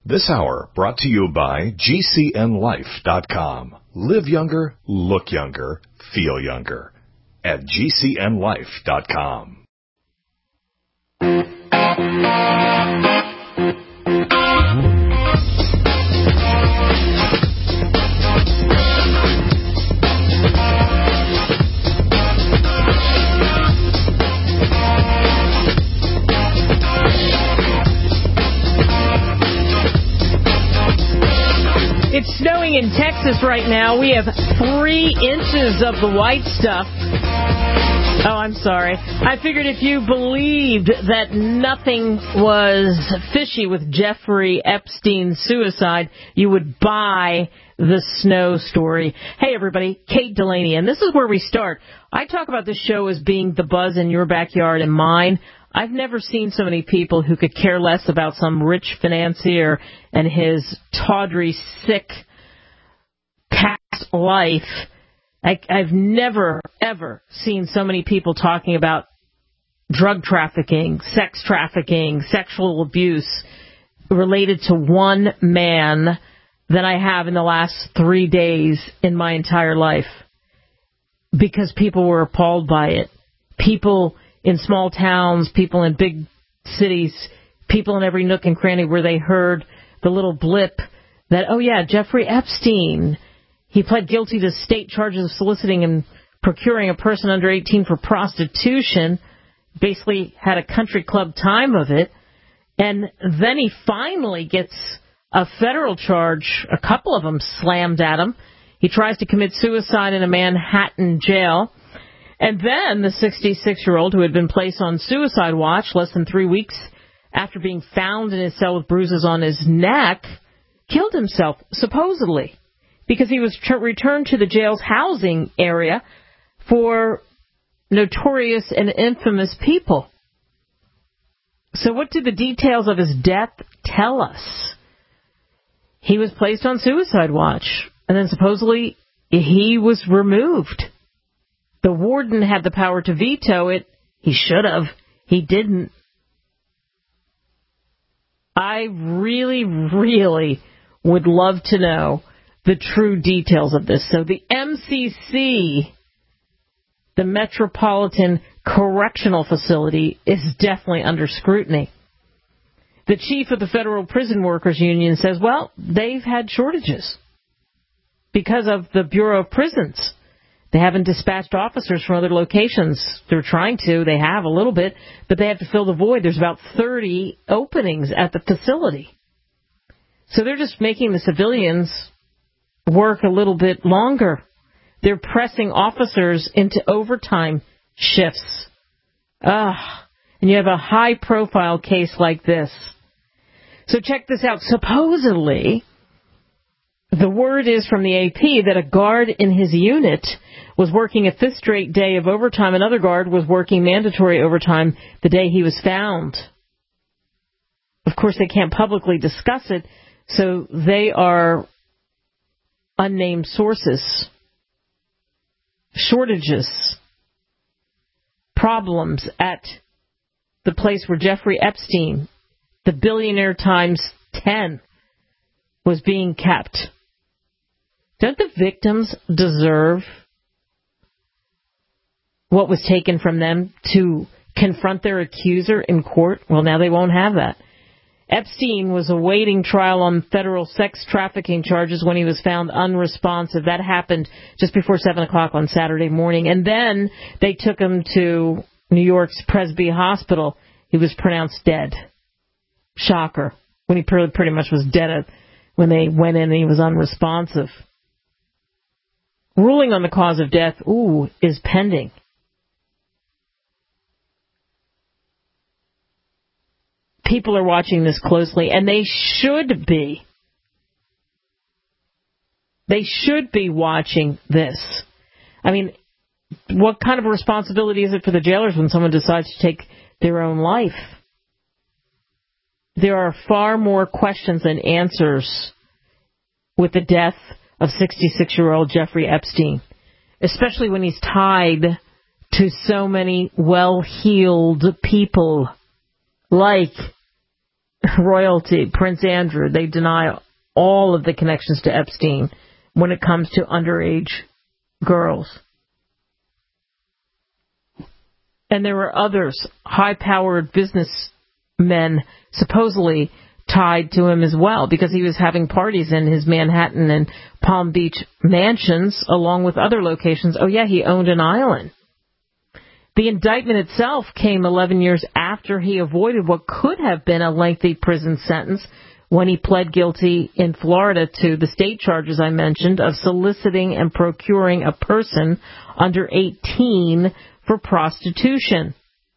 This hour brought to you by GCNLife.com. Live younger, look younger, feel younger. At GCNLife.com. It's snowing in Texas right now. We have 3 inches of the white stuff. Oh, I'm sorry. I figured if you believed that nothing was fishy with Jeffrey Epstein's suicide, you would buy the snow story. Hey, everybody, Kate Delaney, and this is where we start. I talk about this show as being the buzz in your backyard and mine. I've never seen so many people who could care less about some rich financier and his tawdry, sick past life. I've never, ever seen so many people talking about drug trafficking, sex trafficking, sexual abuse related to one man than I have in the last 3 days in my entire life. Because people were appalled by it. People in small towns, people in big cities, people in every nook and cranny where they heard the little blip that, oh yeah, Jeffrey Epstein, he pled guilty to state charges of soliciting and procuring a person under 18 for prostitution, basically had a country club time of it, and then he finally gets a federal charge, a couple of them slammed at him. He tries to commit suicide in a Manhattan jail. And then the 66-year-old who had been placed on suicide watch less than 3 weeks after being found in his cell with bruises on his neck killed himself, supposedly, because he was returned to the jail's housing area for notorious and infamous people. So what do the details of his death tell us? He was placed on suicide watch, and then supposedly he was removed. The warden had the power to veto it. He should have. He didn't. I really, really would love to know the true details of this. So the MCC, the Metropolitan Correctional Facility, is definitely under scrutiny. The chief of the Federal Prison Workers Union says, well, they've had shortages because of the Bureau of Prisons. They haven't dispatched officers from other locations. They're trying to. They have a little bit, but they have to fill the void. There's about 30 openings at the facility. So they're just making the civilians work a little bit longer. They're pressing officers into overtime shifts. And you have a high-profile case like this. So check this out. Supposedly, the word is from the AP that a guard in his unit was working a 5th straight day of overtime. Another guard was working mandatory overtime the day he was found. Of course, they can't publicly discuss it, so they are unnamed sources. Shortages. Problems at the place where Jeffrey Epstein, the billionaire times 10, was being kept. Don't the victims deserve what was taken from them to confront their accuser in court? Well, now they won't have that. Epstein was awaiting trial on federal sex trafficking charges when he was found unresponsive. That happened just before 7 o'clock on Saturday morning. And then they took him to New York's Presby Hospital. He was pronounced dead. Shocker. When he pretty much was dead when they went in and he was unresponsive. Ruling on the cause of death, is pending. People are watching this closely, and they should be. They should be watching this. I mean, what kind of a responsibility is it for the jailers when someone decides to take their own life? There are far more questions than answers with the death of 66-year-old Jeffrey Epstein, especially when he's tied to so many well-heeled people like royalty, Prince Andrew, they deny all of the connections to Epstein when it comes to underage girls. And there were others, high-powered businessmen, supposedly tied to him as well, because he was having parties in his Manhattan and Palm Beach mansions, along with other locations. Oh, yeah, he owned an island. The indictment itself came 11 years after he avoided what could have been a lengthy prison sentence when he pled guilty in Florida to the state charges I mentioned of soliciting and procuring a person under 18 for prostitution.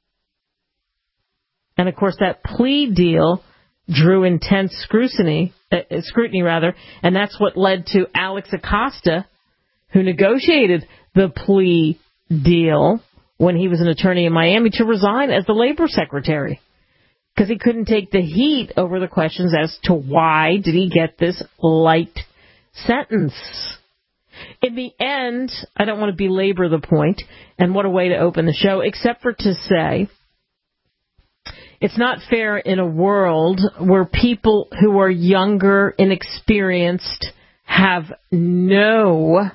And, of course, that plea deal drew intense scrutiny, and that's what led to Alex Acosta, who negotiated the plea deal when he was an attorney in Miami, to resign as the labor secretary because he couldn't take the heat over the questions as to why did he get this light sentence. In the end, I don't want to belabor the point, and what a way to open the show, except for to say it's not fair in a world where people who are younger, inexperienced, have no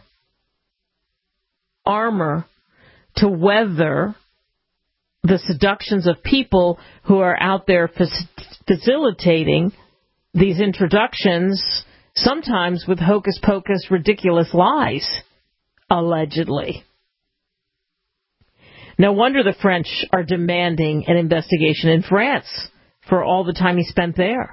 armor to weather the seductions of people who are out there facilitating these introductions, sometimes with hocus-pocus, ridiculous lies, allegedly. No wonder the French are demanding an investigation in France for all the time he spent there.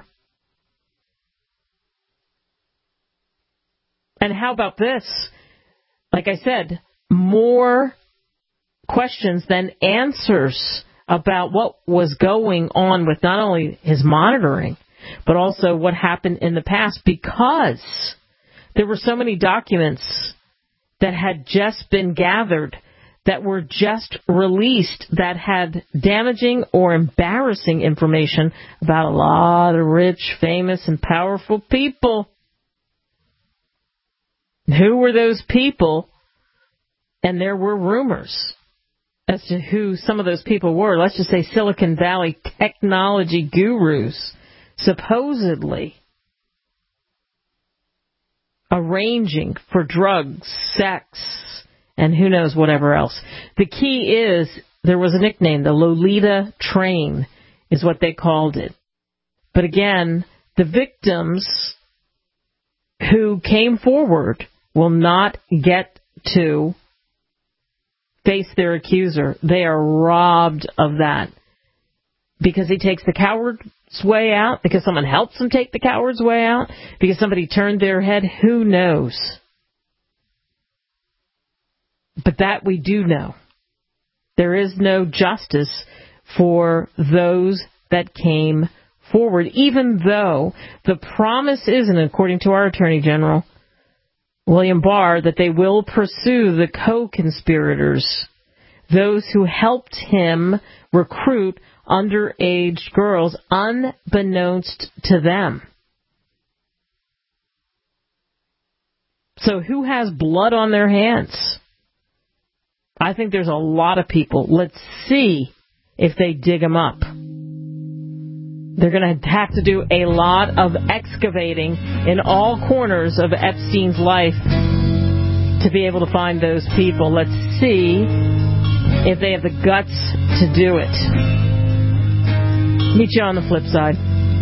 And how about this? Like I said, more questions than answers about what was going on with not only his monitoring, but also what happened in the past, because there were so many documents that had just been gathered, that were just released, that had damaging or embarrassing information about a lot of rich, famous, and powerful people. Who were those people? And there were rumors as to who some of those people were. Let's just say Silicon Valley technology gurus, supposedly arranging for drugs, sex, and who knows whatever else. The key is there was a nickname, the Lolita Train is what they called it. But again, the victims who came forward will not get to face their accuser. They are robbed of that because he takes the coward's way out, because someone helps him take the coward's way out, because somebody turned their head. Who knows? But that we do know. There is no justice for those that came forward, even though the promise isn't, according to our Attorney General, William Barr, that they will pursue the co-conspirators, those who helped him recruit underage girls unbeknownst to them. So who has blood on their hands? I think there's a lot of people. Let's see if they dig them up. They're going to have to do a lot of excavating in all corners of Epstein's life to be able to find those people. Let's see if they have the guts to do it. Meet you on the flip side.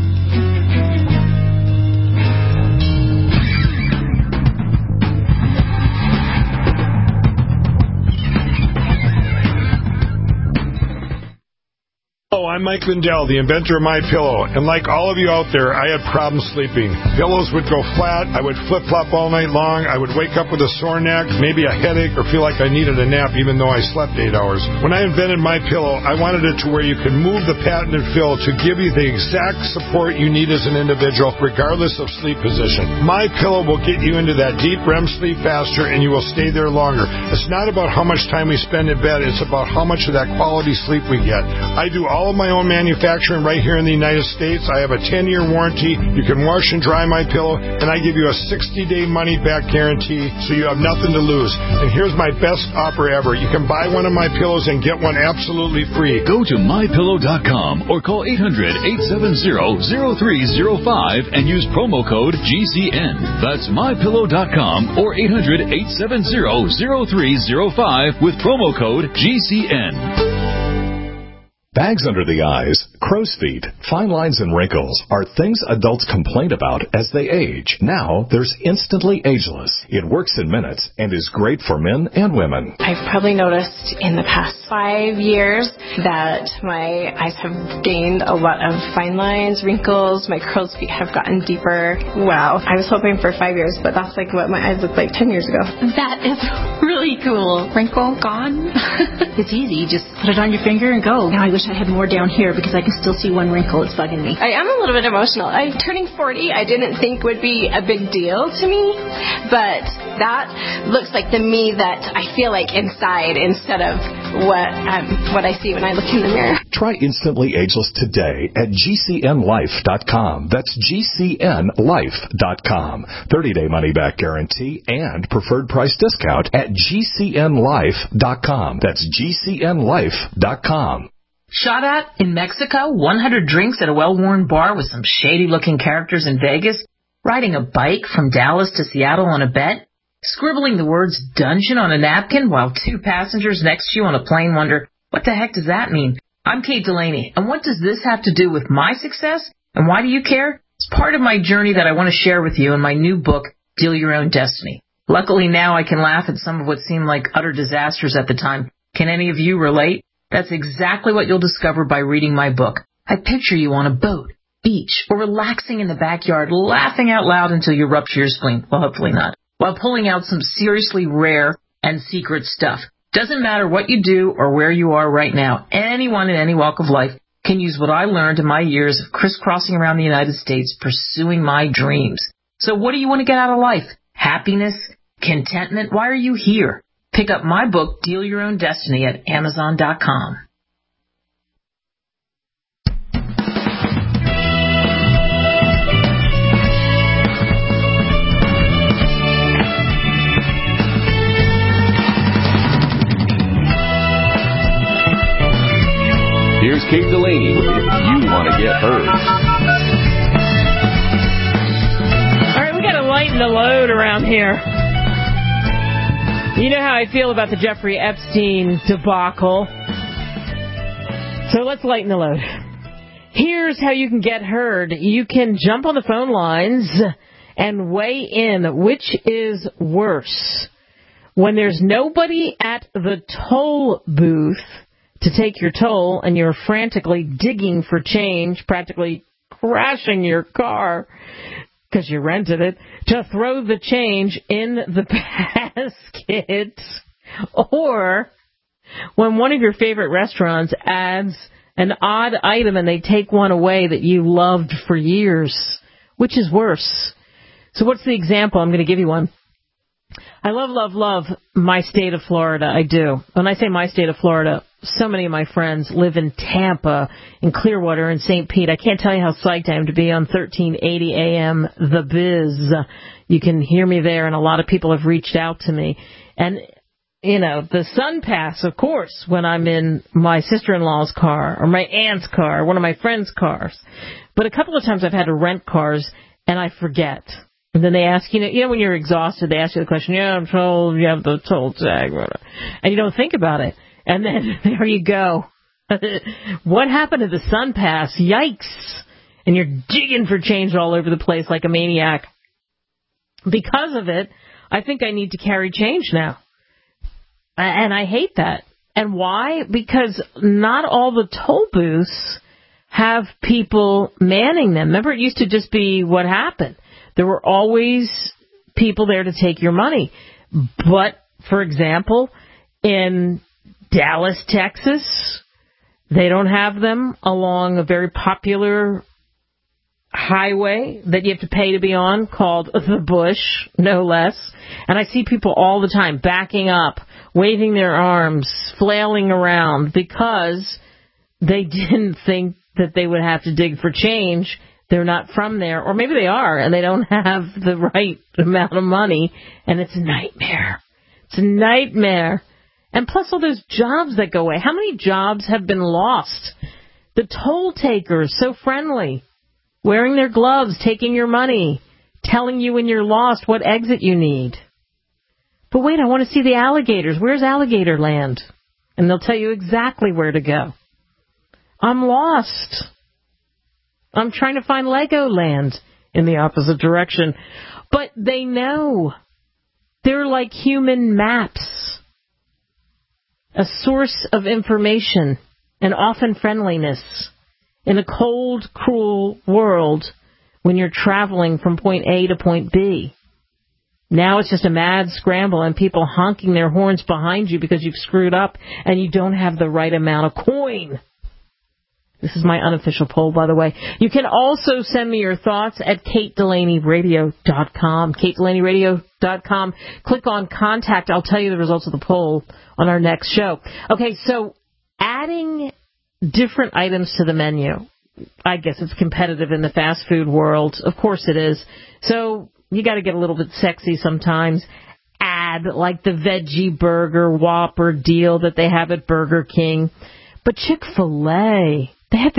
Hello, I'm Mike Lindell, the inventor of MyPillow, and like all of you out there, I had problems sleeping. Pillows would go flat, I would flip-flop all night long, I would wake up with a sore neck, maybe a headache, or feel like I needed a nap even though I slept 8 hours. When I invented MyPillow, I wanted it to where you could move the patented fill to give you the exact support you need as an individual, regardless of sleep position. MyPillow will get you into that deep REM sleep faster, and you will stay there longer. It's not about how much time we spend in bed, it's about how much of that quality sleep we get. I do all of my own manufacturing right here in the United States. I have a 10-year warranty. You can wash and dry my pillow, and I give you a 60-day money-back guarantee, so you have nothing to lose. And here's my best offer ever. You can buy one of my pillows and get one absolutely free. Go to mypillow.com or call 800-870-0305 and use promo code GCN. That's mypillow.com or 800-870-0305 with promo code GCN. Bags under the eyes, crow's feet, fine lines, and wrinkles are things adults complain about as they age. Now, there's Instantly Ageless. It works in minutes and is great for men and women. I've probably noticed in the past 5 years that my eyes have gained a lot of fine lines, wrinkles, my crow's feet have gotten deeper. Wow. I was hoping for 5 years, but that's like what my eyes looked like 10 years ago. That is really cool. Wrinkle gone. It's easy. You just put it on your finger and go. Now I wish I had more down here because I can still see one wrinkle. It's bugging me. I am a little bit emotional. Turning 40, I didn't think would be a big deal to me, but that looks like the me that I feel like inside instead of what I see when I look in the mirror. Try Instantly Ageless today at GCNLife.com. That's GCNLife.com. 30-day money-back guarantee and preferred price discount at GCNLife.com. That's GCNLife.com. Shot at in Mexico, 100 drinks at a well-worn bar with some shady-looking characters in Vegas, riding a bike from Dallas to Seattle on a bet, scribbling the words dungeon on a napkin while two passengers next to you on a plane wonder, what the heck does that mean? I'm Kate Delaney, and what does this have to do with my success, and why do you care? It's part of my journey that I want to share with you in my new book, Deal Your Own Destiny. Luckily now I can laugh at some of what seemed like utter disasters at the time. Can any of you relate? That's exactly what you'll discover by reading my book. I picture you on a boat, beach, or relaxing in the backyard, laughing out loud until you rupture your spleen. Well, hopefully not. While pulling out some seriously rare and secret stuff. Doesn't matter what you do or where you are right now. Anyone in any walk of life can use what I learned in my years of crisscrossing around the United States pursuing my dreams. So what do you want to get out of life? Happiness? Contentment? Why are you here? Pick up my book, Deal Your Own Destiny, at Amazon.com. Here's Kate Delaney with If You Want to Get Heard. All right, we got to lighten the load around here. You know how I feel about the Jeffrey Epstein debacle. So let's lighten the load. Here's how you can get heard. You can jump on the phone lines and weigh in which is worse. When there's nobody at the toll booth to take your toll and you're frantically digging for change, practically crashing your car because you rented it, to throw the change in the basket, or when one of your favorite restaurants adds an odd item and they take one away that you loved for years. Which is worse? So what's the example? I'm going to give you one. I love my state of Florida. I do. When I say my state of Florida, so many of my friends live in Tampa, in Clearwater, and St. Pete. I can't tell you how psyched I am to be on 1380 AM The Biz. You can hear me there, and a lot of people have reached out to me. And, you know, the Sun Pass, of course, when I'm in my sister-in-law's car or my aunt's car or one of my friends' cars. But a couple of times I've had to rent cars, and I forget. And then they ask, you know, when you're exhausted, they ask you the question, yeah, I'm told you have the toll tag, and you don't think about it. And then there you go. What happened to the Sun Pass? Yikes. And you're digging for change all over the place like a maniac. Because of it, I think I need to carry change now. And I hate that. And why? Because not all the toll booths have people manning them. Remember, it used to just be what happened. There were always people there to take your money. But, for example, in Dallas, Texas, they don't have them along a very popular highway that you have to pay to be on called the Bush, no less. And I see people all the time backing up, waving their arms, flailing around because they didn't think that they would have to dig for change. They're not from there, or maybe they are, and they don't have the right amount of money, and it's a nightmare. It's a nightmare. And plus all those jobs that go away. How many jobs have been lost? The toll takers, so friendly, wearing their gloves, taking your money, telling you when you're lost what exit you need. But wait, I want to see the alligators. Where's alligator land? And they'll tell you exactly where to go. I'm lost. I'm trying to find Legoland in the opposite direction. But they know. They're like human maps. A source of information and often friendliness in a cold, cruel world when you're traveling from point A to point B. Now it's just a mad scramble and people honking their horns behind you because you've screwed up and you don't have the right amount of coin. This is my unofficial poll, by the way. You can also send me your thoughts at KateDelaneyRadio.com. KateDelaneyRadio.com. Click on Contact. I'll tell you the results of the poll on our next show. Okay, so adding different items to the menu. I guess it's competitive in the fast food world. Of course it is. So you got to get a little bit sexy sometimes. Add like the veggie burger Whopper deal that they have at Burger King. But Chick-fil-A, they had the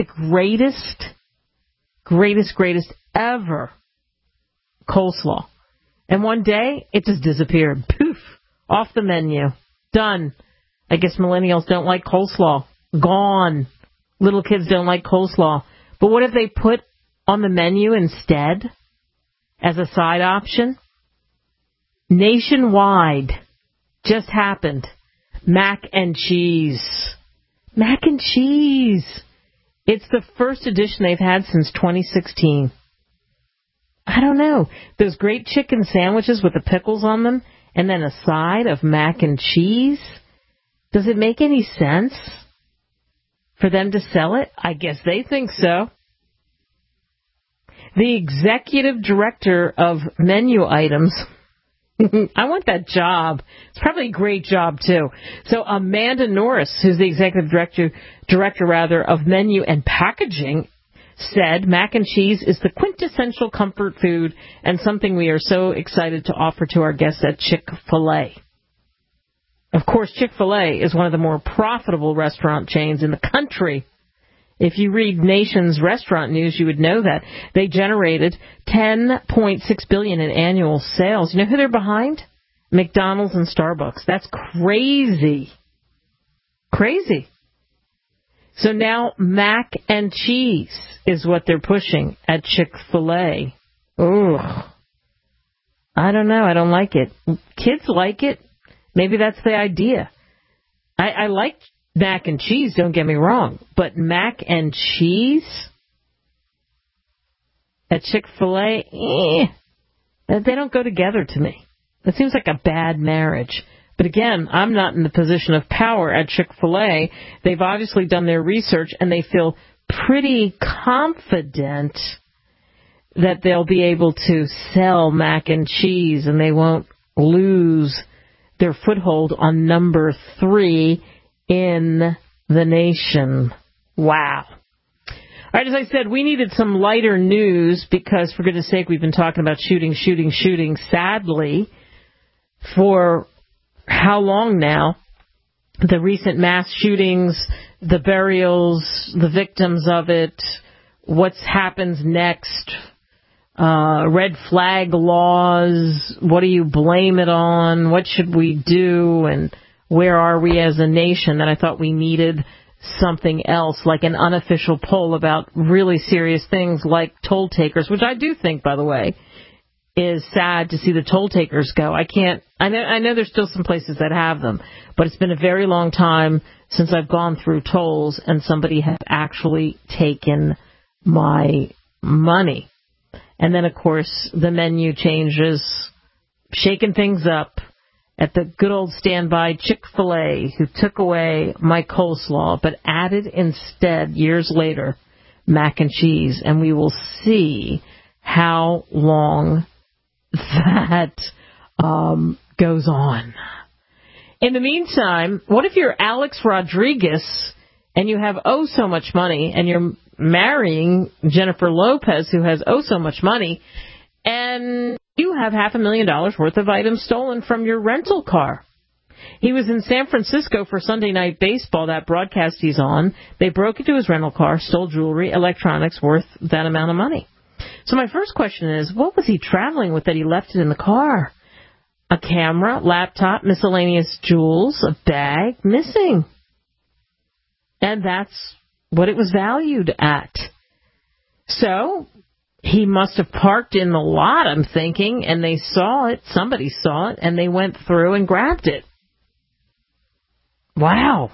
greatest ever coleslaw. And one day, it just disappeared. Poof, off the menu. Done. I guess millennials don't like coleslaw. Gone. Little kids don't like coleslaw. But what if they put on the menu instead, as a side option? Nationwide. Just happened. Mac and cheese. Mac and cheese. It's the first edition they've had since 2016. I don't know. Those great chicken sandwiches with the pickles on them and then a side of mac and cheese. Does it make any sense for them to sell it? I guess they think so. The executive director of menu items. I want that job. It's probably a great job, too. So Amanda Norris, who's the executive director of menu and packaging, said mac and cheese is the quintessential comfort food and something we are so excited to offer to our guests at Chick-fil-A. Of course, Chick-fil-A is one of the more profitable restaurant chains in the country. If you read Nation's restaurant news, you would know that. They generated $10.6 billion in annual sales. You know who they're behind? McDonald's and Starbucks. That's crazy. Crazy. So now mac and cheese is what they're pushing at Chick-fil-A. Ugh. I don't know. I don't like it. Kids like it. Maybe that's the idea. I like mac and cheese, don't get me wrong, but mac and cheese at Chick-fil-A, they don't go together to me. That seems like a bad marriage. But again, I'm not in the position of power at Chick-fil-A. They've obviously done their research, and they feel pretty confident that they'll be able to sell mac and cheese, and they won't lose their foothold on number 3 in the nation. Wow. All right, as I said, we needed some lighter news because, for goodness sake, we've been talking about shooting, sadly, for how long now? The recent mass shootings, the burials, the victims of it, what happens next, red flag laws, what do you blame it on, what should we do, and where are we as a nation? And I thought we needed something else, like an unofficial poll about really serious things like toll takers, which I do think, by the way, is sad to see the toll takers go. I know there's still some places that have them, but it's been a very long time since I've gone through tolls and somebody has actually taken my money. And then, of course, the menu changes, shaking things up at the good old standby Chick-fil-A, who took away my coleslaw, but added instead, years later, mac and cheese. And we will see how long that goes on. In the meantime, what if you're Alex Rodriguez and you have so much money, and you're marrying Jennifer Lopez, who has so much money, and you have $500,000 worth of items stolen from your rental car. He was in San Francisco for Sunday Night Baseball, that broadcast he's on. They broke into his rental car, stole jewelry, electronics worth that amount of money. So my first question is, what was he traveling with that he left it in the car? A camera, laptop, miscellaneous jewels, a bag, missing. And that's what it was valued at. So he must have parked in the lot, I'm thinking, and they saw it, somebody saw it, and they went through and grabbed it. Wow.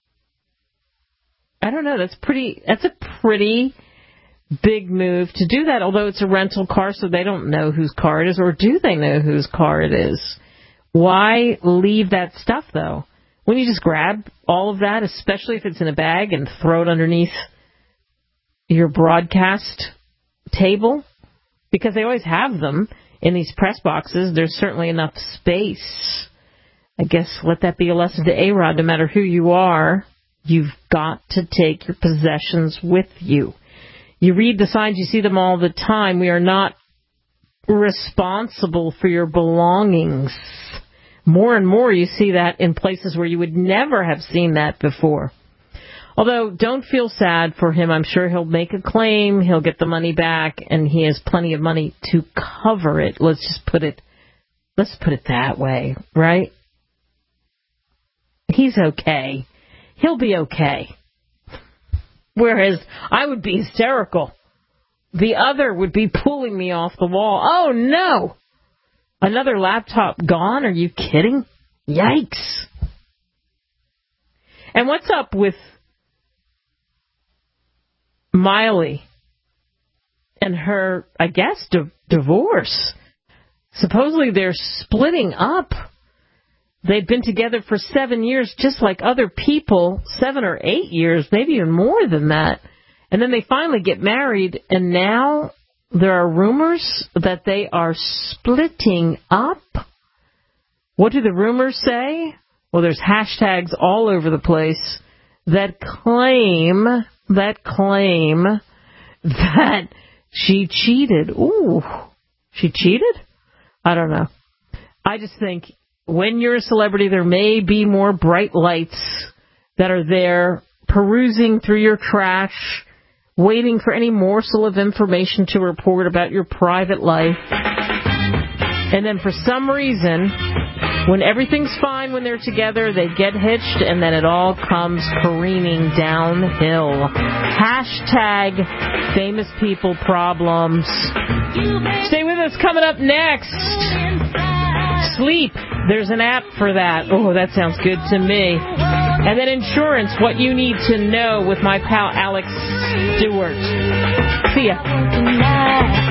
I don't know, that's a pretty big move to do that, although it's a rental car, so they don't know whose car it is, or do they know whose car it is? Why leave that stuff, though? Wouldn't you just grab all of that, especially if it's in a bag, and throw it underneath your broadcast table? Because they always have them in these press boxes. There's certainly enough space. I guess let that be a lesson to A-Rod. No matter who you are, you've got to take your possessions with you. You read the signs, you see them all the time. We are not responsible for your belongings. More and more you see that in places where you would never have seen that before. Although, don't feel sad for him. I'm sure he'll make a claim, he'll get the money back, and he has plenty of money to cover it. Let's put it that way, right? He's okay. He'll be okay. Whereas I would be hysterical. The other would be pulling me off the wall. Oh, no! Another laptop gone? Are you kidding? Yikes. And what's up with Miley and her, I guess, divorce? Supposedly they're splitting up. They'd been together for 7 years, just like other people, 7 or 8 years, maybe even more than that. And then they finally get married, and now there are rumors that they are splitting up. What do the rumors say? Well, there's hashtags all over the place that claim that she cheated. Ooh, she cheated? I don't know. I just think when you're a celebrity, there may be more bright lights that are there perusing through your trash, waiting for any morsel of information to report about your private life. And then for some reason, when everything's fine when they're together, they get hitched, and then it all comes careening downhill. Hashtag famous people problems. Stay with us. Coming up next, sleep. There's an app for that. Oh, that sounds good to me. And then insurance, what you need to know with my pal Alex Stewart. See ya.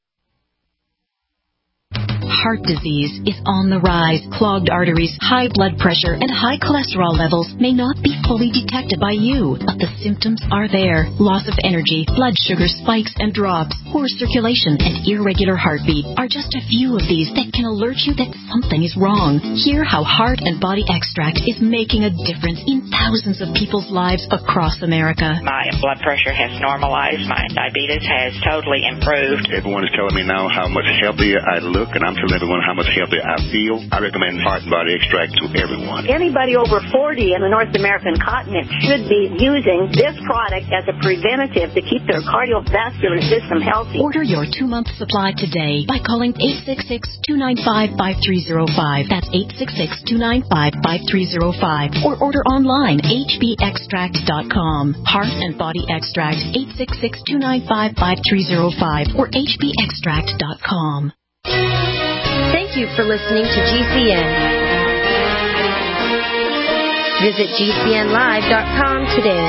Heart disease is on the rise. Clogged arteries, high blood pressure, and high cholesterol levels may not be fully detected by you, but the symptoms are there. Loss of energy, blood sugar spikes and drops, poor circulation, and irregular heartbeat are just a few of these that can alert you that something is wrong. Hear how Heart and Body Extract is making a difference in thousands of people's lives across America. My blood pressure has normalized. My diabetes has totally improved. Everyone is telling me now how much healthier I look, and I'm telling everyone how much healthier I feel. I recommend Heart and Body Extract to everyone. Anybody over 40 in the North American continent should be using this product as a preventative to keep their cardiovascular system healthy. Order your 2-month supply today by calling 866-295-5305. That's 866-295-5305. Or order online, hbextract.com. Heart and Body Extract, 866-295-5305 or hbextract.com. Thank you for listening to GCN. Visit GCNlive.com today.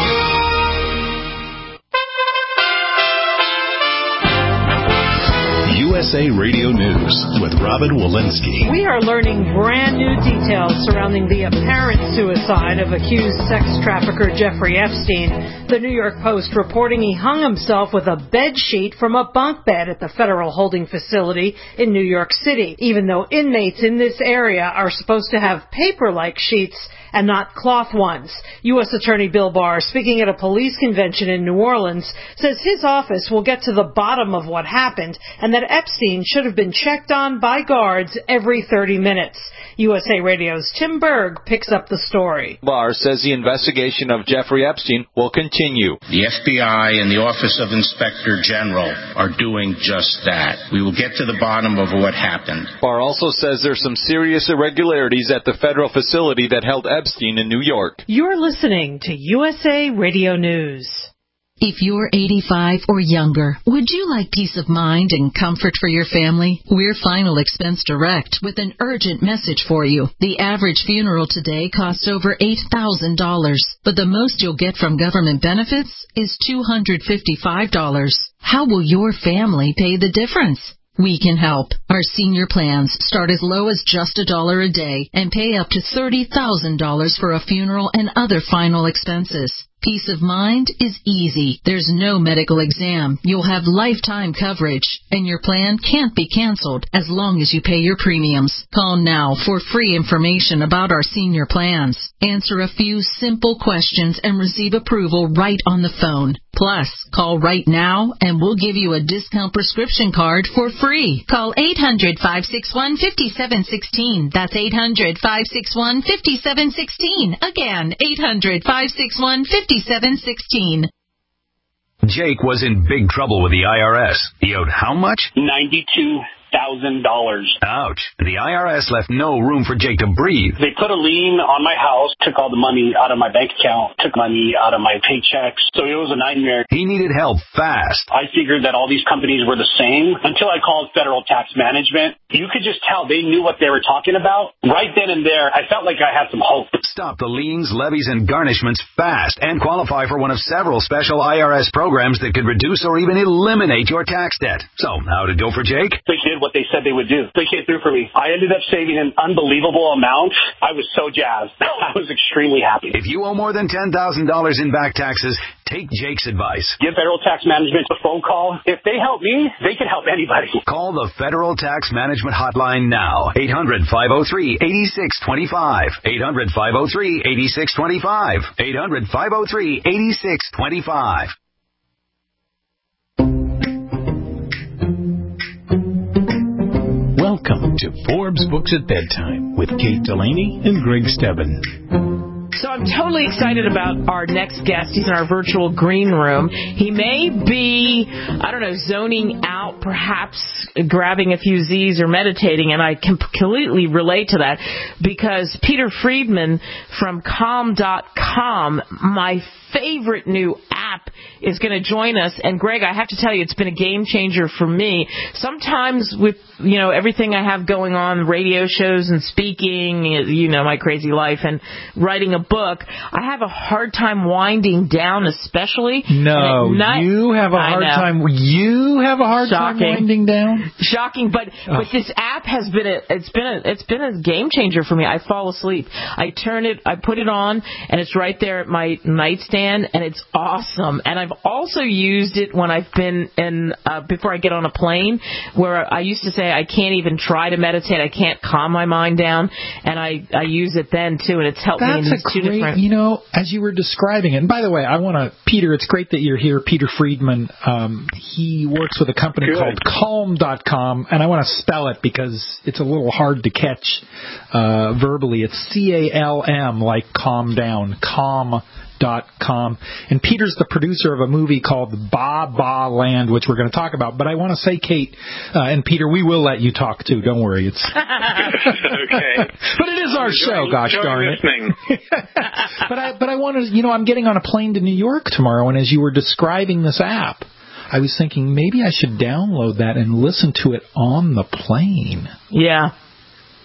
USA Radio News with Robin Walensky. We are learning brand new details surrounding the apparent suicide of accused sex trafficker Jeffrey Epstein. The New York Post reporting he hung himself with a bed sheet from a bunk bed at the federal holding facility in New York City, even though inmates in this area are supposed to have paper-like sheets and not cloth ones. U.S. Attorney Bill Barr, speaking at a police convention in New Orleans, says his office will get to the bottom of what happened and that Epstein should have been checked on by guards every 30 minutes. USA Radio's Tim Berg picks up the story. Barr says the investigation of Jeffrey Epstein will continue. The FBI and the Office of Inspector General are doing just that. We will get to the bottom of what happened. Barr also says there's some serious irregularities at the federal facility that held Epstein in New York. You're listening to USA Radio News. If you're 85 or younger, would you like peace of mind and comfort for your family? We're Final Expense Direct with an urgent message for you. The average funeral today costs over $8,000, but the most you'll get from government benefits is $255. How will your family pay the difference? We can help. Our senior plans start as low as just $1 a day and pay up to $30,000 for a funeral and other final expenses. Peace of mind is easy. There's no medical exam. You'll have lifetime coverage, and your plan can't be canceled as long as you pay your premiums. Call now for free information about our senior plans. Answer a few simple questions and receive approval right on the phone. Plus, call right now and we'll give you a discount prescription card for free. Call 800-561-5716. That's 800-561-5716. Again, 800-561-5716. Jake was in big trouble with the IRS. He owed how much? $92,000. Ouch. The IRS left no room for Jake to breathe. They put a lien on my house, took all the money out of my bank account, took money out of my paychecks. So it was a nightmare. He needed help fast. I figured that all these companies were the same until I called Federal Tax Management. You could just tell they knew what they were talking about. Right then and there, I felt like I had some hope. Stop the liens, levies, and garnishments fast and qualify for one of several special IRS programs that could reduce or even eliminate your tax debt. So, how'd it go for Jake? They did what they said they would do. They came through for me. I ended up saving an unbelievable amount. I was so jazzed. I was extremely happy. If you owe more than $10,000 in back taxes, take Jake's advice. Give Federal Tax Management a phone call. If they help me, they can help anybody. Call the Federal Tax Management Hotline now. 800-503-8625. 800-503-8625. 800-503-8625. Welcome to Forbes Books at Bedtime with Kate Delaney and Greg Stebbin. So I'm totally excited about our next guest. He's in our virtual green room. He may be, zoning out, perhaps grabbing a few Z's or meditating, and I completely relate to that because Peter Friedman from Calm.com, my favorite new app, is going to join us. And Greg, I have to tell you, it's been a game changer for me. Sometimes with, everything I have going on, radio shows and speaking, my crazy life and writing a book, I have a hard time winding down, especially. No, you have a hard time. You have a hard time winding down. Shocking, but this app has been it's been a game changer for me. I fall asleep. I turn it, I put it on, and it's right there at my nightstand, and it's awesome. And I've also used it when I've been before I get on a plane, where I used to say I can't even try to meditate. I can't calm my mind down, and I use it then too, and it's helped me in two different. As you were describing it, and by the way, Peter, it's great that you're here. Peter Friedman, he works with a company called Calm.com, and I want to spell it because it's a little hard to catch verbally. It's CALM, like calm down, Calm.com. And Peter's the producer of a movie called Ba Ba Land, which we're going to talk about. But I want to say, Kate and Peter, we will let you talk too. Don't worry. It's okay. But it is our show, gosh darn it. But I wanted, I'm getting on a plane to New York tomorrow, and as you were describing this app, I was thinking maybe I should download that and listen to it on the plane. Yeah.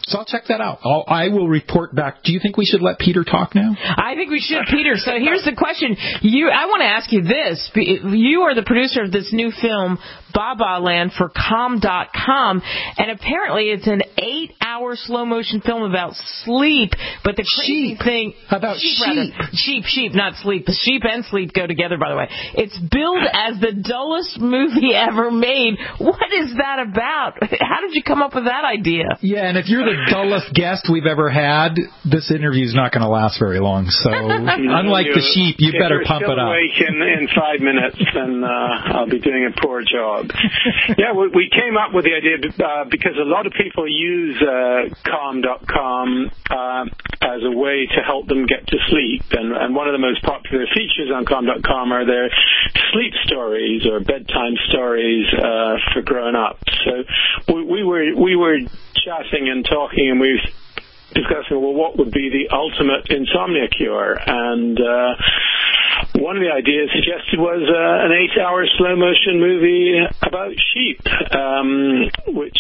So I'll check that out. I will report back. Do you think we should let Peter talk now? I think we should, Peter. So here's the question. I want to ask you this. You are the producer of this new film, Baba Land, for Calm.com, and apparently it's an 8-hour slow-motion film about sleep, but the crazy thing... About sheep. Sheep, not sleep. Sheep and sleep go together, by the way. It's billed as the dullest movie ever made. What is that about? How did you come up with that idea? Yeah, and if you're the dullest guest we've ever had, this interview's not going to last very long. So, unlike the sheep, you better pump it up. If you're still awake in 5 minutes, then I'll be doing a poor job. Yeah, we came up with the idea because a lot of people use Calm.com as a way to help them get to sleep. And one of the most popular features on Calm.com are their sleep stories or bedtime stories for grown-ups. So we were chatting and talking, and we were discussing, well, what would be the ultimate insomnia cure? And one of the ideas suggested was an 8-hour slow-motion movie about sheep, which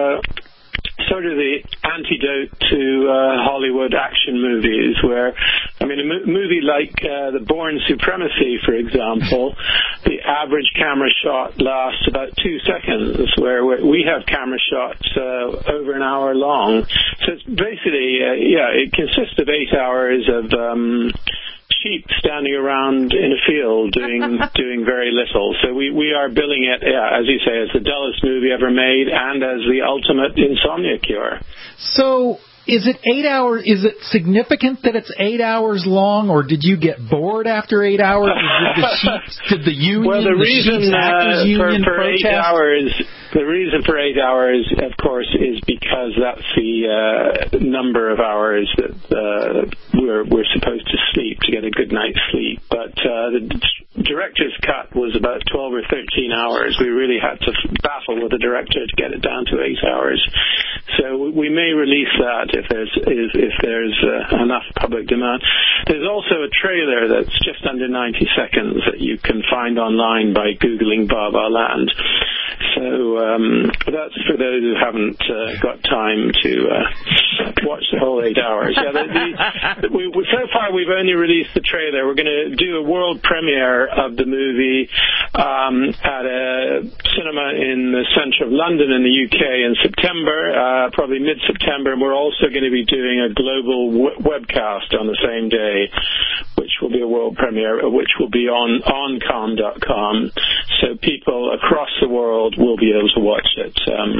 sort of the antidote to Hollywood action movies, where, I mean, a movie like The Bourne Supremacy, for example, the average camera shot lasts about 2 seconds, where we have camera shots over an hour long. So it's basically, it consists of 8 hours of sheep standing around in a field doing very little. So we are billing it, as you say, as the dullest movie ever made and as the ultimate insomnia cure. So is it 8 hours? Is it significant that it's 8 hours long, or did you get bored after 8 hours? Did the union, well, the reason for 8 hours, the reason for 8 hours, of course, is because that's the number of hours that we're supposed to sleep to get a good night's sleep. But the director's cut was about 12 or 13 hours. We really had to battle with the director to get it down to 8 hours. So we may release that if there's enough public demand. There's also a trailer that's just under 90 seconds that you can find online by Googling Baba Land. So that's for those who haven't got time to watch the whole 8 hours. Yeah, so far we've only released the trailer. We're going to do a world premiere of the movie at a cinema in the centre of London in the UK in September, probably mid-September, and we're also going to be doing a global webcast on the same day, which will be a world premiere, which will be on Calm.com, so people across the world will be able to watch it.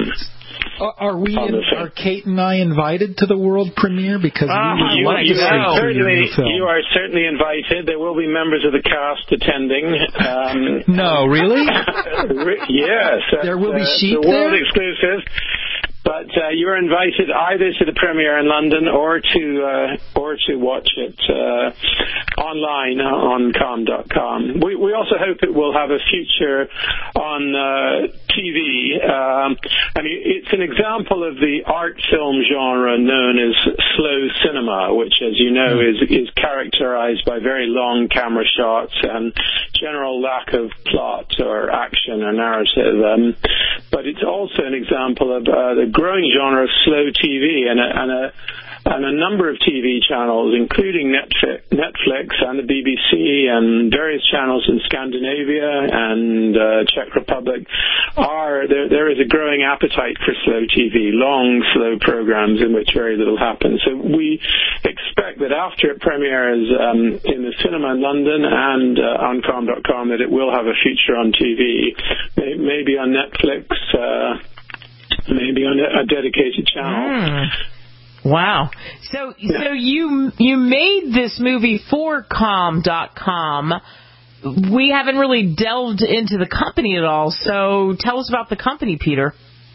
Are Kate and I invited to the world premiere? Because you are certainly invited. There will be members of the cast attending. No, really? Yes. There will be sheep the world there? exclusive. But you're invited either to the premiere in London or to watch it online on Calm.com. We also hope it will have a future on TV. I mean, it's an example of the art film genre known as slow cinema, which, as you know, is characterized by very long camera shots and general lack of plot or action or narrative. But it's also an example of the growing genre of slow TV and a number of TV channels, including Netflix and the BBC and various channels in Scandinavia and Czech Republic. There is a growing appetite for slow TV, long, slow programs in which very little happens. So we expect that after it premieres in the cinema in London and on Calm.com, that it will have a future on TV, maybe on Netflix, maybe on a dedicated channel. Wow. So you made this movie for Calm.com. We haven't really delved into the company at all, so tell us about the company, Peter.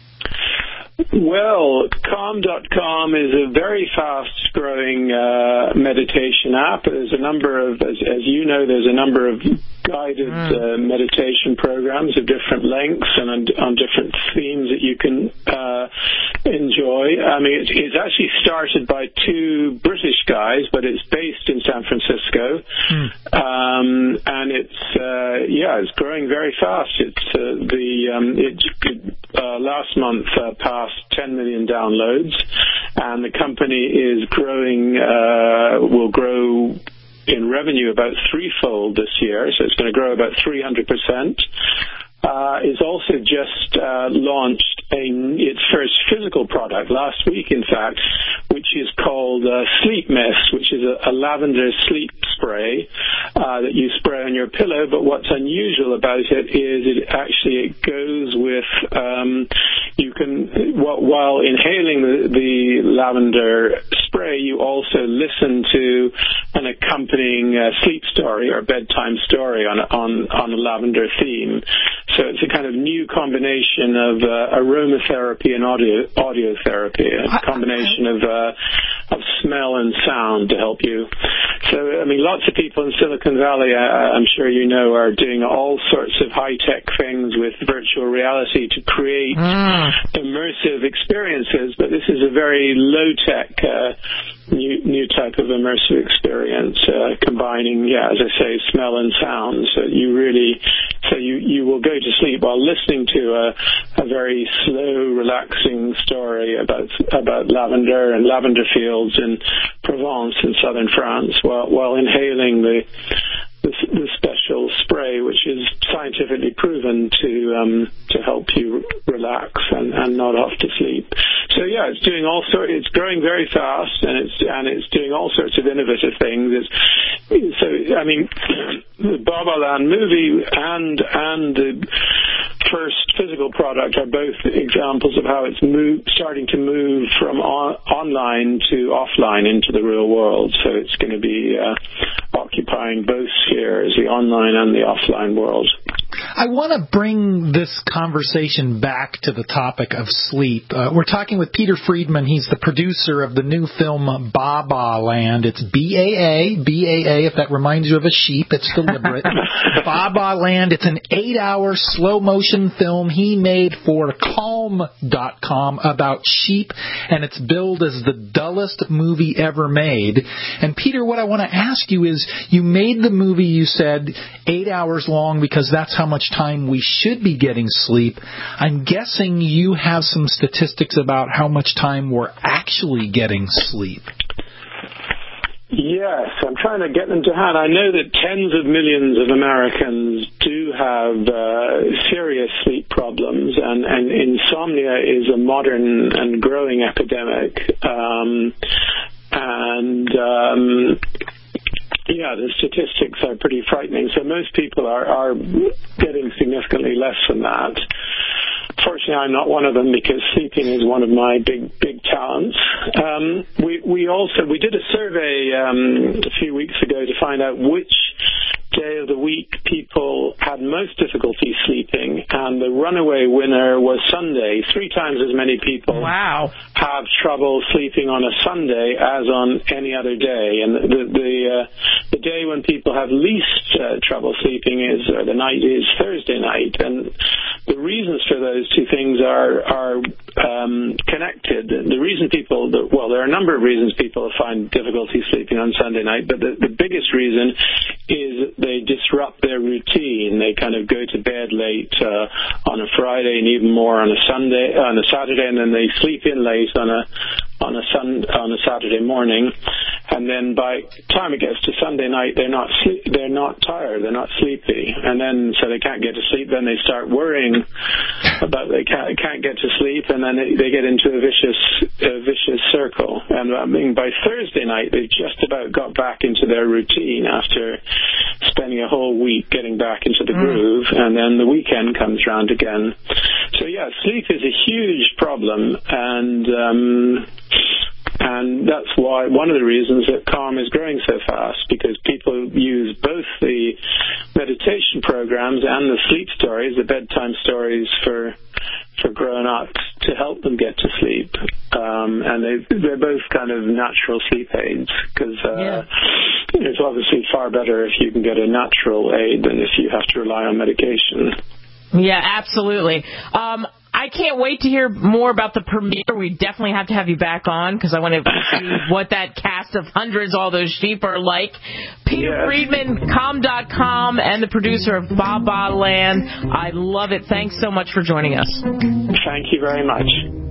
Well, Calm.com is a very fast-growing meditation app. There's a number of, as you know, there's a number of guided meditation programs of different lengths and on different themes that you can enjoy. I mean, it's actually started by two British guys, but it's based in San Francisco, and it's growing very fast. It's last month passed 10 million downloads, and the company is growing, will grow in revenue about threefold this year, so it's going to grow about 300%. It's also just launched its first physical product last week, in fact, which is called Sleep Mist, which is a lavender sleep spray that you spray on your pillow. But what's unusual about it is it goes with you can while inhaling the lavender spray, you also listen to an accompanying sleep story or bedtime story on a lavender theme. So it's a kind of new combination of aromatherapy and audio therapy, a combination of smell and sound to help you. So, I mean, lots of people in Silicon Valley, I'm sure you know, are doing all sorts of high-tech things with virtual reality to create immersive experiences, but this is a very low-tech new type of immersive experience, combining, as I say, smell and sound. So you will go to sleep while listening to a very slow, relaxing story about lavender and lavender fields in Provence in southern France, while inhaling the special spray, which is scientifically proven to help you relax and nod off to sleep. So it's growing very fast, and it's doing all sorts of innovative things. The Babaland movie and the first physical product are both examples of how it's starting to move from online to offline into the real world. So it's going to be occupying both spheres, the online and the offline world. I want to bring this conversation back to the topic of sleep. We're talking with Peter Friedman. He's the producer of the new film Babaland. It's B-A-A, if that reminds you of a sheep. It's deliberate. Babaland. It's an 8-hour slow-motion film he made for Calm.com about sheep, and it's billed as the dullest movie ever made. And Peter, what I want to ask you is, you made the movie, you said, 8 hours long because that's how much time we should be getting sleep. I'm guessing you have some statistics about how much time we're actually getting sleep. Yes, I'm trying to get them to hand. I know that tens of millions of Americans do have serious sleep problems, and insomnia is a modern and growing epidemic. The statistics are pretty frightening. So most people are getting significantly less than that. Fortunately, I'm not one of them because sleeping is one of my big talents. We did a survey a few weeks ago to find out which day of the week people had most difficulty sleeping, and the runaway winner was Sunday. 3 times as many people have trouble sleeping on a Sunday as on any other day. And the day when people have least trouble sleeping the night is Thursday night. And the reasons for those two things are connected. The reason there are a number of reasons people find difficulty sleeping on Sunday night, but the biggest reason is they disrupt their routine. They kind of go to bed late on a Friday and even more on a Saturday, and then they sleep in late on a Saturday morning, and then by the time it gets to Sunday night, they're not tired, they're not sleepy, and then so they can't get to sleep. Then they start worrying about they can't get to sleep, and then they get into a vicious circle. And I mean, by Thursday night, they've just about got back into their routine after spending a whole week getting back into the groove, and then the weekend comes round again. So sleep is a huge problem, and that's why one of the reasons that Calm is growing so fast, because people use both the meditation programs and the sleep stories, the bedtime stories for grown-ups to help them get to sleep. And they're both kind of natural sleep aids, because it's obviously far better if you can get a natural aid than if you have to rely on medication. Yeah, absolutely. I can't wait to hear more about the premiere. We definitely have to have you back on because I want to see what that cast of hundreds, all those sheep, are like. Peter Friedman, Calm.com, and the producer of Babaland. I love it. Thanks so much for joining us. Thank you very much.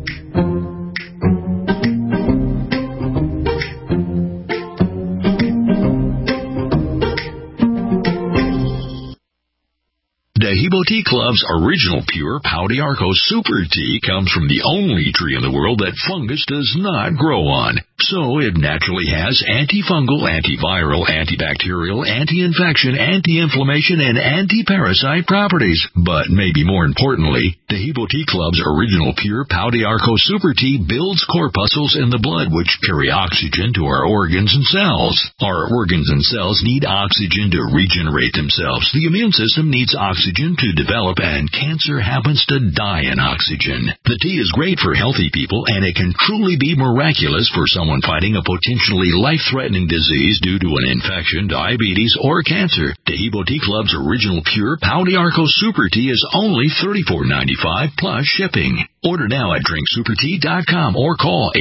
Dehibo Tea Club's original pure Pau d'Arco Super Tea comes from the only tree in the world that fungus does not grow on. So it naturally has antifungal, antiviral, antibacterial, anti-infection, anti-inflammation, and anti-parasite properties. But maybe more importantly, Dehibo Tea Club's original pure Pau d'Arco Super Tea builds corpuscles in the blood which carry oxygen to our organs and cells. Our organs and cells need oxygen to regenerate themselves. The immune system needs oxygen to develop, and cancer happens to die in oxygen. The tea is great for healthy people, and it can truly be miraculous for someone fighting a potentially life-threatening disease due to an infection, diabetes, or cancer. Dehibo Tea Club's original pure Pau d'Arco Super Tea is only $34.95 plus shipping. Order now at drinksupertea.com or call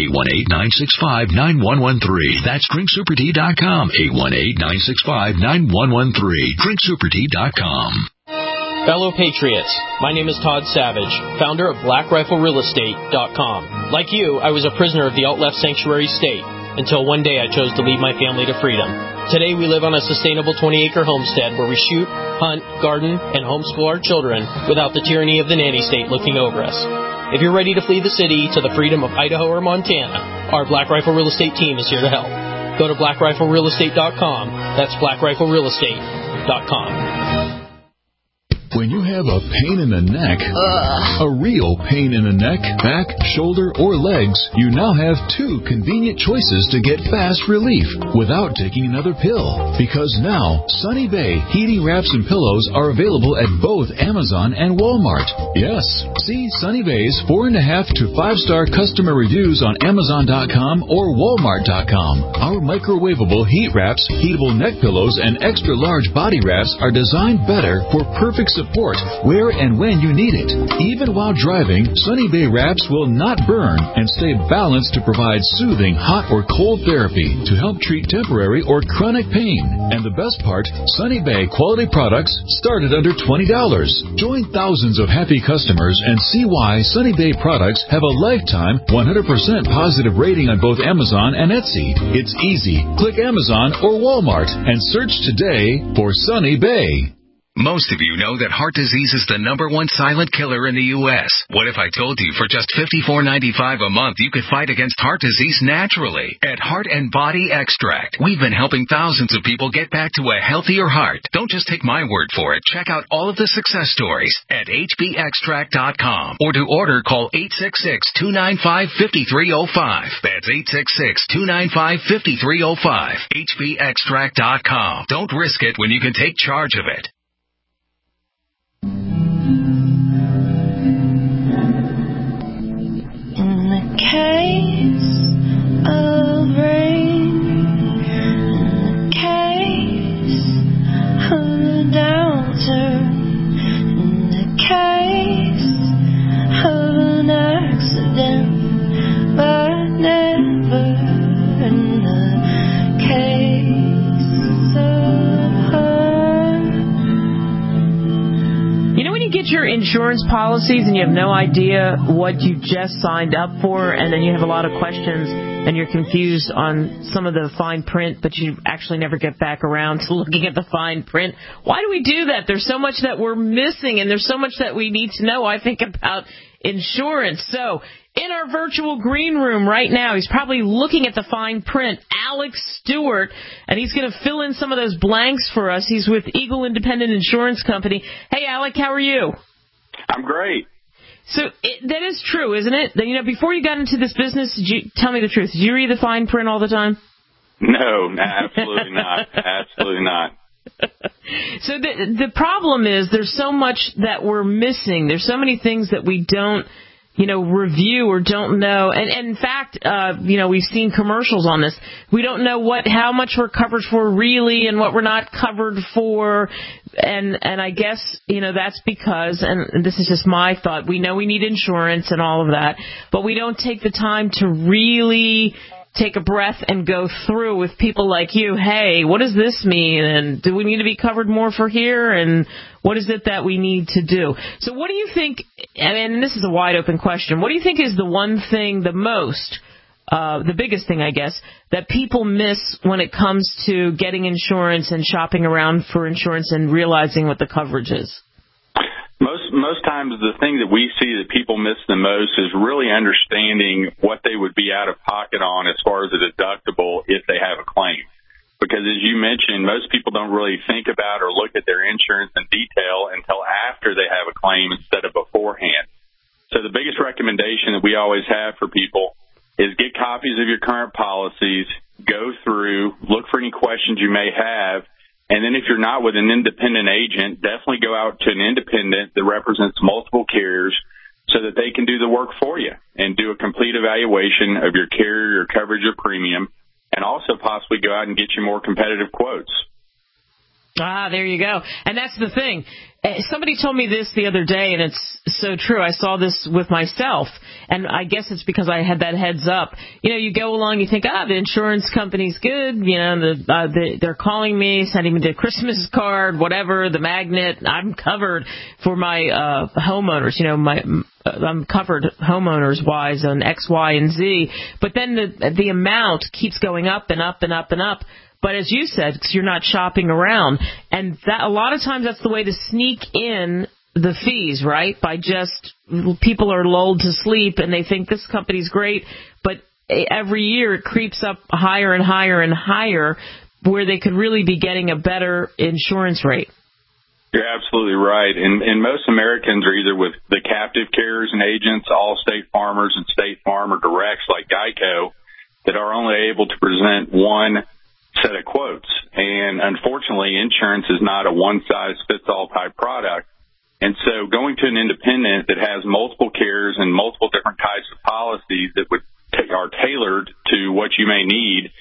818-965-9113. That's drinksupertea.com, 818-965-9113. drinksupertea.com. Fellow Patriots, my name is Todd Savage, founder of BlackRifleRealEstate.com. Like you, I was a prisoner of the alt-left sanctuary state until one day I chose to lead my family to freedom. Today we live on a sustainable 20-acre homestead where we shoot, hunt, garden, and homeschool our children without the tyranny of the nanny state looking over us. If you're ready to flee the city to the freedom of Idaho or Montana, our Black Rifle Real Estate team is here to help. Go to BlackRifleRealEstate.com. That's BlackRifleRealEstate.com. When you have a pain in the neck, a real pain in the neck, back, shoulder, or legs, you now have two convenient choices to get fast relief without taking another pill. Because now, Sunny Bay heating wraps and pillows are available at both Amazon and Walmart. Yes, see Sunny Bay's 4.5 to 5-star customer reviews on Amazon.com or Walmart.com. Our microwavable heat wraps, heatable neck pillows, and extra large body wraps are designed better for perfect support where and when you need it. Even while driving, Sunny Bay wraps will not burn and stay balanced to provide soothing hot or cold therapy to help treat temporary or chronic pain. And the best part, Sunny Bay quality products start at under $20. Join thousands of happy customers and see why Sunny Bay products have a lifetime 100% positive rating on both Amazon and Etsy. It's easy. Click Amazon or Walmart and search today for Sunny Bay. Most of you know that heart disease is the #1 silent killer in the U.S. What if I told you for just $54.95 a month you could fight against heart disease naturally? At Heart and Body Extract, we've been helping thousands of people get back to a healthier heart. Don't just take my word for it. Check out all of the success stories at hbextract.com. Or to order, call 866-295-5305. That's 866-295-5305. hbextract.com. Don't risk it when you can take charge of it. In the case of rain, in the case of a downturn, in the case of an accident, but never in the case of her. You know when you get your insurance policies and you have no idea what you just signed up for, and then you have a lot of questions and you're confused on some of the fine print, but you actually never get back around to looking at the fine print? Why do we do that? There's so much that we're missing, and there's so much that we need to know, I think, about insurance. So in our virtual green room right now, he's probably looking at the fine print, Alex Stewart, and he's going to fill in some of those blanks for us. He's with Eagle Independent Insurance Company. Hey, Alec, how are you? I'm great. So that is true, isn't it? You know, before you got into this business, tell me the truth, did you read the fine print all the time? No, absolutely not. Absolutely not. So the problem is there's so much that we're missing. There's so many things that we don't, review or don't know. And in fact, we've seen commercials on this. We don't know how much we're covered for really and what we're not covered for. And I guess, that's because, and this is just my thought, we know we need insurance and all of that, but we don't take the time to really take a breath and go through with people like you, hey, what does this mean? And do we need to be covered more for here? And what is it that we need to do? So what do you think, and this is a wide open question, what do you think is the one thing the most, the biggest thing, I guess, that people miss when it comes to getting insurance and shopping around for insurance and realizing what the coverage is? Most times the thing that we see that people miss the most is really understanding what they would be out of pocket on as far as a deductible if they have a claim. Because as you mentioned, most people don't really think about or look at their insurance in detail until after they have a claim instead of beforehand. So the biggest recommendation that we always have for people is get copies of your current policies, go through, look for any questions you may have, and then if you're not with an independent agent, definitely go out to an independent that represents multiple carriers so that they can do the work for you and do a complete evaluation of your carrier, your coverage, your premium, and also possibly go out and get you more competitive quotes. Ah, there you go. And that's the thing. Somebody told me this the other day, and it's so true. I saw this with myself, and I guess it's because I had that heads up. You know, you go along, you think, the insurance company's good. You know, they're calling me, sending me the Christmas card, whatever, the magnet. I'm covered for my homeowners. You know, I'm covered homeowners-wise on X, Y, and Z. But then the amount keeps going up and up and up and up. But as you said, because you're not shopping around, and that a lot of times that's the way to sneak in the fees, right? By just people are lulled to sleep and they think this company's great, but every year it creeps up higher and higher and higher, where they could really be getting a better insurance rate. You're absolutely right. And most Americans are either with the captive carriers and agents, Allstate Farmers and State Farm, or directs like Geico that are only able to present one set of quotes. And unfortunately, insurance is not a one-size-fits-all type product. And so going to an independent that has multiple carriers and multiple different types of policies that are tailored to what you may need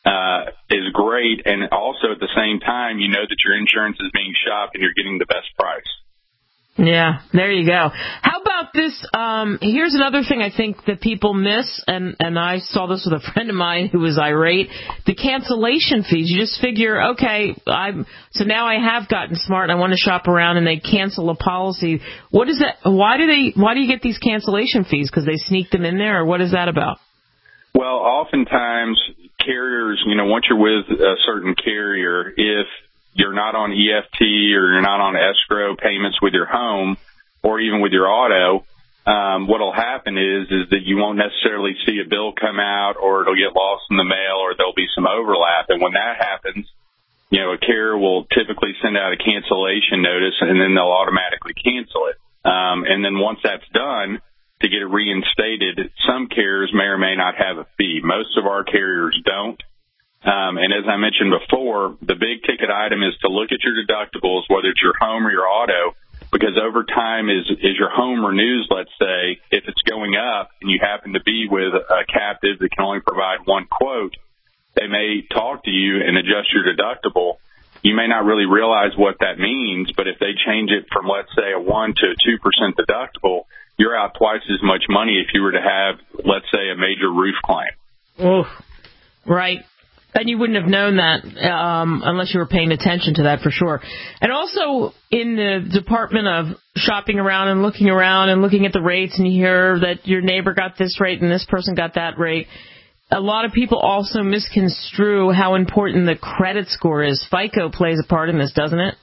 is great. And also at the same time, you know that your insurance is being shopped and you're getting the best price. Yeah, there you go. How about this? Here's another thing I think that people miss, and I saw this with a friend of mine who was irate, the cancellation fees. You just figure, okay, so now I have gotten smart and I want to shop around, and they cancel a policy. What is that? Why do you get these cancellation fees? Because they sneak them in there, or what is that about? Well, oftentimes carriers, once you're with a certain carrier, if you're not on EFT or you're not on escrow payments with your home or even with your auto, what'll happen is that you won't necessarily see a bill come out, or it'll get lost in the mail, or there'll be some overlap. And when that happens, a carrier will typically send out a cancellation notice, and then they'll automatically cancel it. And then once that's done, to get it reinstated, some carriers may or may not have a fee. Most of our carriers don't. And as I mentioned before, the big ticket item is to look at your deductibles, whether it's your home or your auto, because over time, as your home renews, let's say, if it's going up and you happen to be with a captive that can only provide one quote, they may talk to you and adjust your deductible. You may not really realize what that means, but if they change it from, let's say, a 1% to a 2% deductible, you're out twice as much money if you were to have, let's say, a major roof claim. Oh, right. And you wouldn't have known that unless you were paying attention to that, for sure. And also in the department of shopping around and looking at the rates, and you hear that your neighbor got this rate and this person got that rate, a lot of people also misconstrue how important the credit score is. FICO plays a part in this, doesn't it?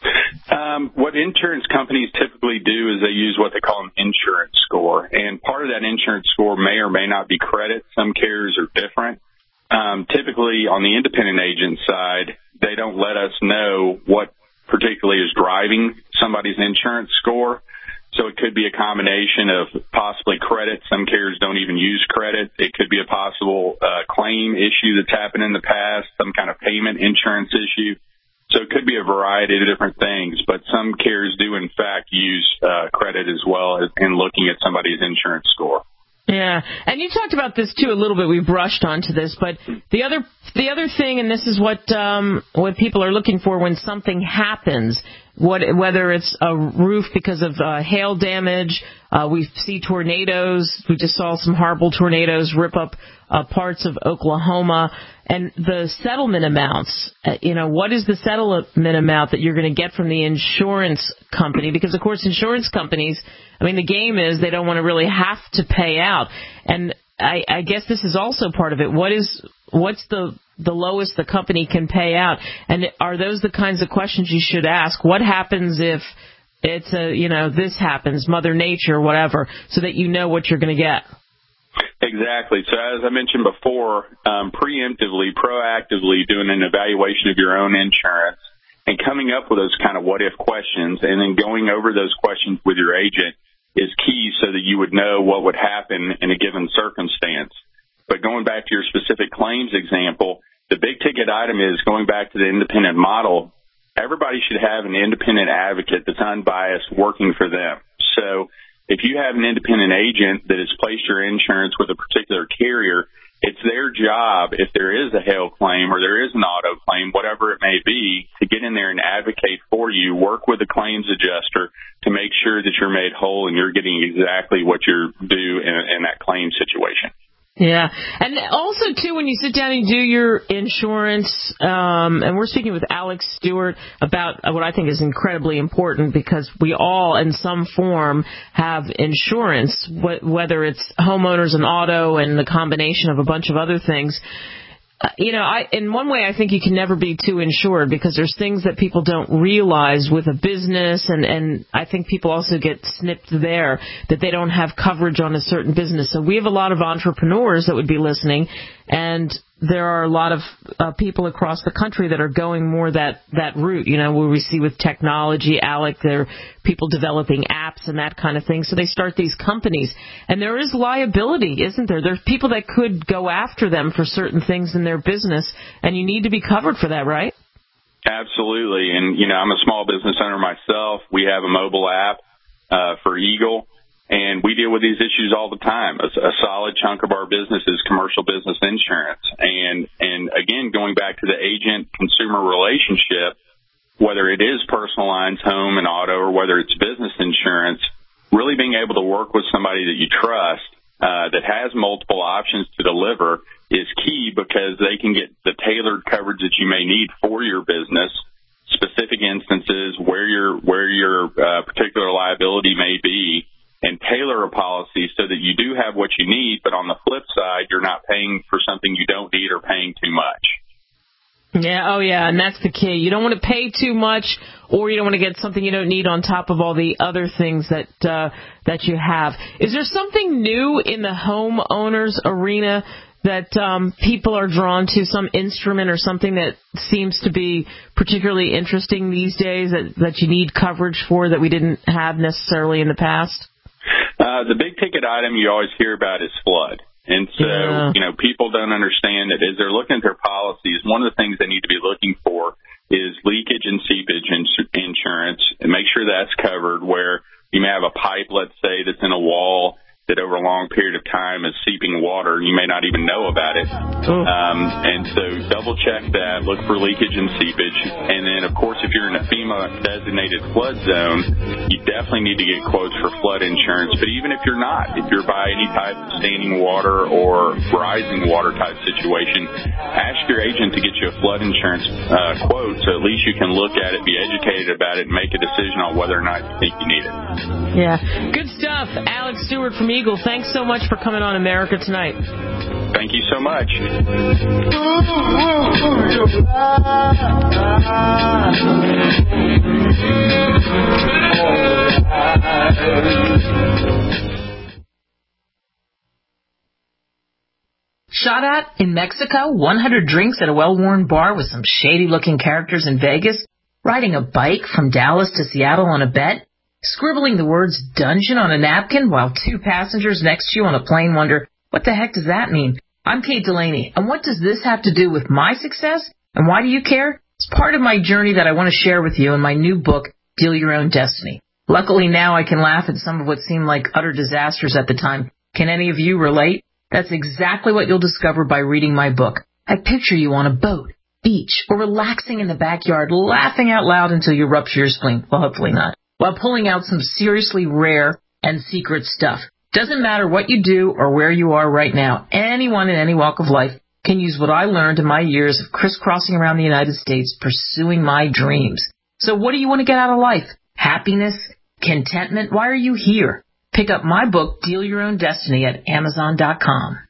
What insurance companies typically do is they use what they call an insurance score. And part of that insurance score may or may not be credit. Some carriers are different. Typically, on the independent agent side, they don't let us know what particularly is driving somebody's insurance score. So it could be a combination of possibly credit. Some carriers don't even use credit. It could be a possible claim issue that's happened in the past, some kind of payment insurance issue. So it could be a variety of different things, but some carriers do, in fact, use credit as well in looking at somebody's insurance score. Yeah, and you talked about this, too, a little bit. We brushed onto this, but the other The other thing, and this is what people are looking for when something happens, whether it's a roof because of hail damage, we see tornadoes. We just saw some horrible tornadoes rip up parts of Oklahoma. And the settlement amounts, what is the settlement amount that you're going to get from the insurance company? Because, of course, insurance companies, the game is they don't want to really have to pay out. And I guess this is also part of it. What's the lowest the company can pay out? And are those the kinds of questions you should ask? What happens if it's this happens, Mother Nature, whatever, so that you know what you're going to get? Exactly. So as I mentioned before, preemptively, proactively doing an evaluation of your own insurance and coming up with those kind of what-if questions and then going over those questions with your agent is key so that you would know what would happen in a given circumstance. But going back to your specific claims example, the big ticket item is going back to the independent model. Everybody should have an independent advocate that's unbiased working for them. So if you have an independent agent that has placed your insurance with a particular carrier, it's their job, if there is a hail claim or there is an auto claim, whatever it may be, to get in there and advocate for you, work with the claims adjuster to make sure that you're made whole and you're getting exactly what you're due in that claim situation. Yeah. And also, too, when you sit down and do your insurance, and we're speaking with Alex Stewart about what I think is incredibly important because we all, in some form, have insurance, whether it's homeowners and auto and the combination of a bunch of other things. In one way, I think you can never be too insured because there's things that people don't realize with a business, and I think people also get snipped there that they don't have coverage on a certain business. So we have a lot of entrepreneurs that would be listening, and there are a lot of people across the country that are going more that route, where we see with technology, Alec, there are people developing apps and that kind of thing. So they start these companies. And there is liability, isn't there? There's people that could go after them for certain things in their business, and you need to be covered for that, right? Absolutely. And, I'm a small business owner myself. We have a mobile app for Eagle. And we deal with these issues all the time. A solid chunk of our business is commercial business insurance. And again, going back to the agent-consumer relationship, whether it is personal lines, home and auto, or whether it's business insurance, really being able to work with somebody that you trust that has multiple options to deliver is key because they can get the tailored coverage that you may need for your business, specific instances where your particular liability may be, and tailor a policy so that you do have what you need, but on the flip side, you're not paying for something you don't need or paying too much. Yeah, oh yeah, and that's the key. You don't want to pay too much, or you don't want to get something you don't need on top of all the other things that you have. Is there something new in the homeowners arena that people are drawn to, some instrument or something that seems to be particularly interesting these days that you need coverage for that we didn't have necessarily in the past? The big ticket item you always hear about is flood. And so, people don't understand that as they're looking at their policies, one of the things they need to be looking for is leakage and seepage insurance, and make sure that's covered where you may have a pipe, let's say, that's in a wall that over a long period of time is seeping water, and you may not even know about it. And so double check that, look for leakage and seepage. And then, of course, if you're in a FEMA-designated flood zone, you definitely need to get quotes for flood insurance. But even if you're not, if you're by any type of standing water or rising water type situation, ask your agent to get you a flood insurance quote so at least you can look at it, be educated about it, and make a decision on whether or not you think you need it. Yeah. Good stuff. Alex Stewart from Eagle, thanks so much for coming on America Tonight. Thank you so much. Shot at in Mexico, 100 drinks at a well-worn bar with some shady-looking characters in Vegas, riding a bike from Dallas to Seattle on a bet, scribbling the words dungeon on a napkin while two passengers next to you on a plane wonder, what the heck does that mean? I'm Kate Delaney, and what does this have to do with my success? And why do you care? It's part of my journey that I want to share with you in my new book, Deal Your Own Destiny. Luckily now I can laugh at some of what seemed like utter disasters at the time. Can any of you relate? That's exactly what you'll discover by reading my book. I picture you on a boat, beach, or relaxing in the backyard, laughing out loud until you rupture your spleen. Well, hopefully not. While pulling out some seriously rare and secret stuff. Doesn't matter what you do or where you are right now. Anyone in any walk of life can use what I learned in my years of crisscrossing around the United States pursuing my dreams. So what do you want to get out of life? Happiness? Contentment? Why are you here? Pick up my book, Deal Your Own Destiny, at Amazon.com.